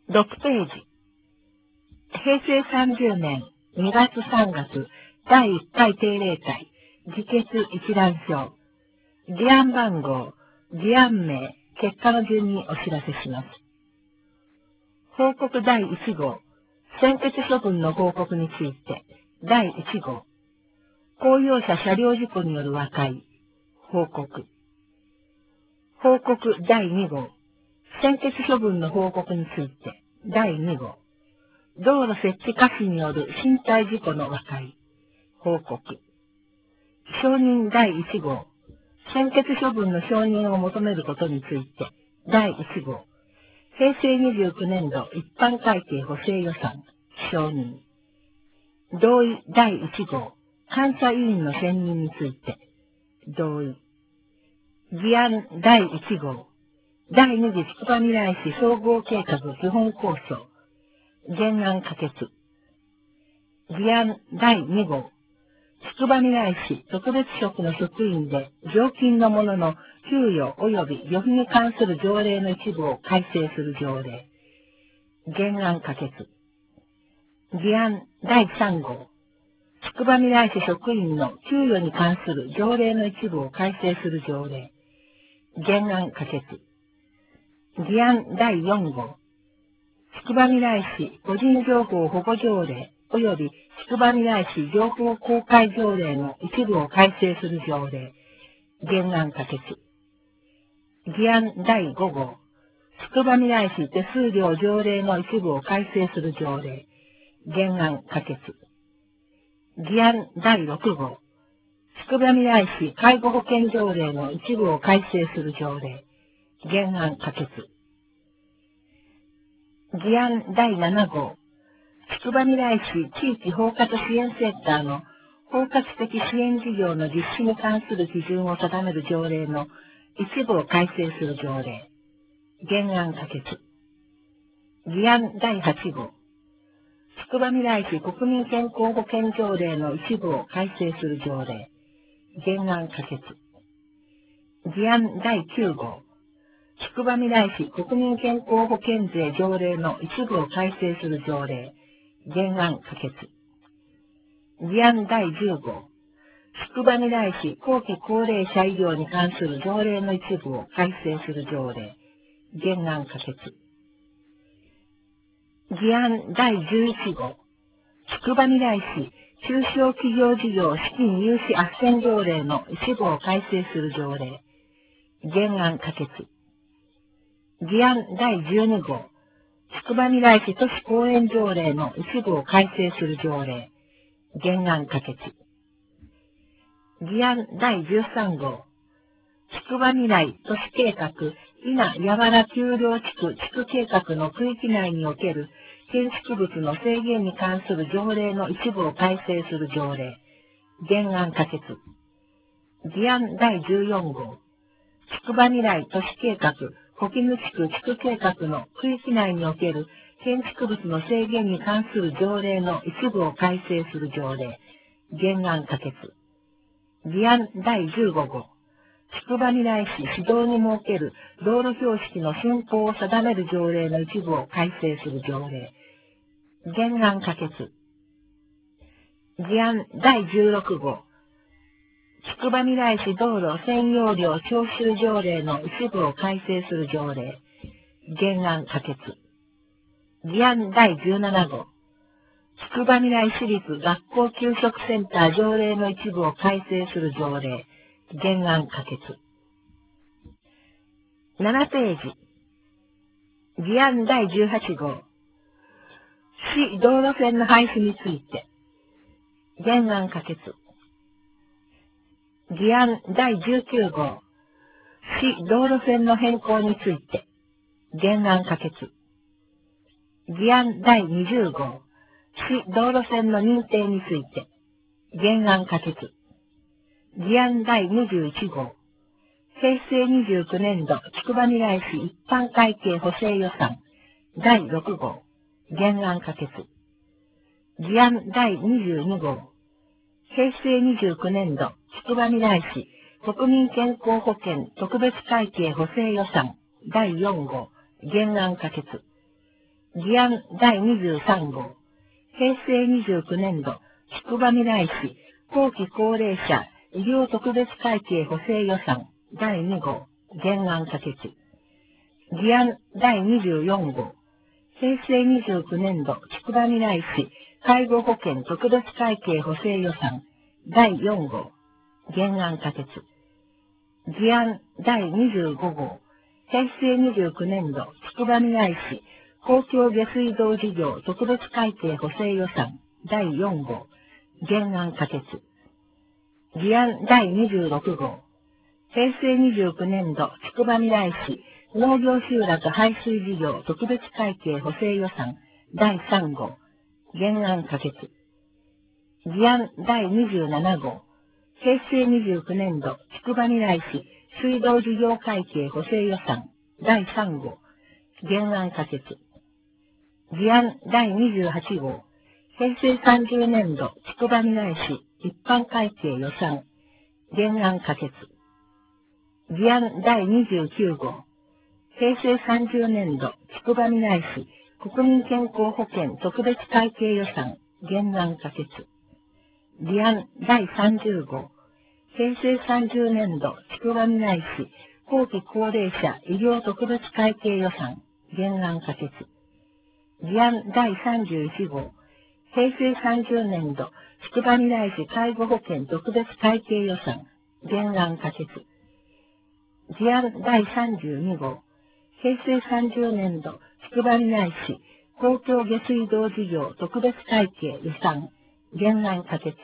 6ページ。平成30年2月3月第1回定例会、議決一覧表。議案番号、議案名、結果の順にお知らせします。報告第1号、専決処分の報告について、第1号、公用車車両事故による和解、報告。報告第2号、専決処分の報告について、第2号、道路設置過失による身体事故の和解、報告。承認第1号、専決処分の承認を求めることについて、第1号、平成29年度一般会計補正予算、承認。同意第1号、監査委員の選任について、同意。議案第1号、第2次つくばみらい市総合計画基本構想、原案可決。議案第2号、つくばみらい市特別職の職員で常勤の者の給与及び旅費に関する条例の一部を改正する条例。原案可決。議案第3号、つくばみらい市職員の給与に関する条例の一部を改正する条例。原案可決。議案第4号、つくばみらい市個人情報保護条例及びつくばみらい市情報公開条例の一部を改正する条例。原案可決。議案第5号、つくばみらい市手数料条例の一部を改正する条例。原案可決。議案第6号、つくばみらい市介護保険条例の一部を改正する条例。原案可決。議案第7号、つくばみらい市地域包括支援センターの包括的支援事業の実施に関する基準を定める条例の一部を改正する条例。原案可決。議案第8号、つくばみらい市国民健康保険条例の一部を改正する条例。原案可決。議案第9号、つくばみらい市国民健康保険税条例の一部を改正する条例。原案可決。議案第10号、つくばみらい市後期高齢者医療に関する条例の一部を改正する条例。原案可決。議案第11号、つくばみらい市中小企業事業資金融資斡旋条例の一部を改正する条例。原案可決。議案第12号、つくばみらい市都市公園条例の一部を改正する条例。原案可決。議案第13号、つくばみらい都市計画伊那やわら丘陵地区計画の区域内における建築物の制限に関する条例の一部を改正する条例。原案可決。議案第14号、つくばみらい都市計画小絹地区計画の区域内における建築物の制限に関する条例の一部を改正する条例。原案可決。議案第15号、つくばみらい市市道に設ける道路標識の竣工を定める条例の一部を改正する条例。原案可決。議案第16号、つくばみらい市道路占用料徴収条例の一部を改正する条例。原案可決。議案第17号、つくばみらい市立学校給食センター条例の一部を改正する条例。原案可決。7ページ。議案第18号、市道路線の廃止について。原案可決。議案第19号、市道路線の変更について。原案可決。議案第20号、市道路線の認定について。原案可決。議案第21号、平成29年度つくばみらい市一般会計補正予算第6号。原案可決。議案第22号、平成29年度つくばみらい市国民健康保険特別会計補正予算第4号。原案可決。 議案第23号、平成29年度、宿場未来市、後期高齢者医療特別会計補正予算第2号、原案可決。議案第24号、平成29年度、宿場未来市、介護保険特別会計補正予算第4号、原案可決。議案第25号、平成29年度、宿場未来市、公共下水道事業特別会計補正予算第4号、原案可決。議案第26号、平成29年度、宿場未来市、農業集落排水事業特別会計補正予算第3号、原案可決。議案第27号、平成29年度、宿場未来市、水道事業会計補正予算第3号、原案可決。議案第28号、平成30年度、宿場未来市、一般会計予算、原案可決。議案第29号、平成30年度、宿場未来市、国民健康保険特別会計予算、原案可決。議案第30号、平成30年度、宿場未来市、後期高齢者医療特別会計予算、原案可決。議案第31号、平成30年度、宿場未来市介護保険特別会計予算、原案可決。議案第32号、平成30年度、宿場未来市、公共下水道事業特別会計予算、原案可決。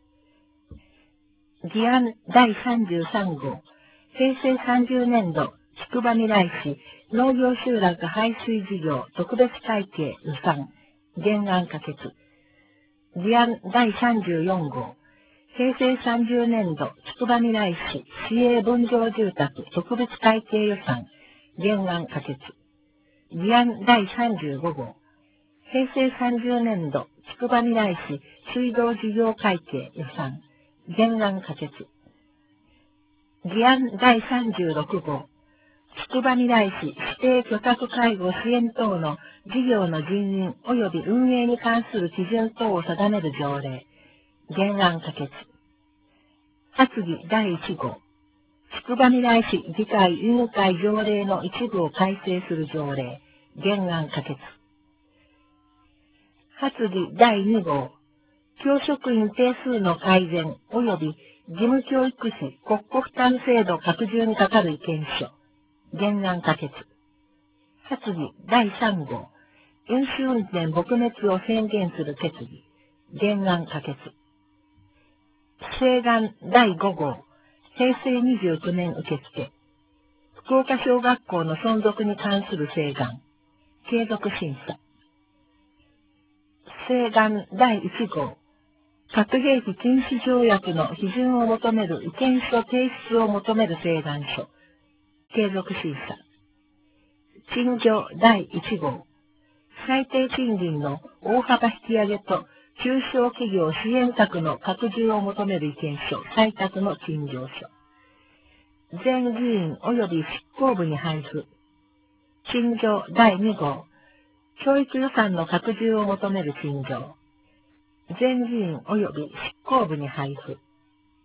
議案第33号、平成30年度、宿場未来市、農業集落排水事業特別会計予算、原案可決。議案第34号、平成30年度、宿場未来市、市営分譲住宅特別会計予算、原案可決。議案第35号、平成30年度、宿場未来市、水道事業会計予算、原案可決。議案第36号、宿場未来市指定居宅介護支援等の事業の人員及び運営に関する基準等を定める条例、原案可決。発議第1号、宿場未来市議会委員会条例の一部を改正する条例、原案可決。発議第2号、教職員定数の改善及び義務教育費国庫負担制度拡充にかかる意見書、原案可決。発議第3号、飲酒運転撲滅を宣言する決議、原案可決。請願第5号、平成29年受付。福岡小学校の存続に関する請願、継続審査。請願第1号、核兵器禁止条約の批准を求める意見書提出を求める請願書、継続審査。賃料第1号、最低賃金の大幅引き上げと中小企業支援策の拡充を求める意見書、採択の賃料書。全議員及び執行部に配布。賃料第2号、教育予算の拡充を求める賃料。全議員及び執行部に配布。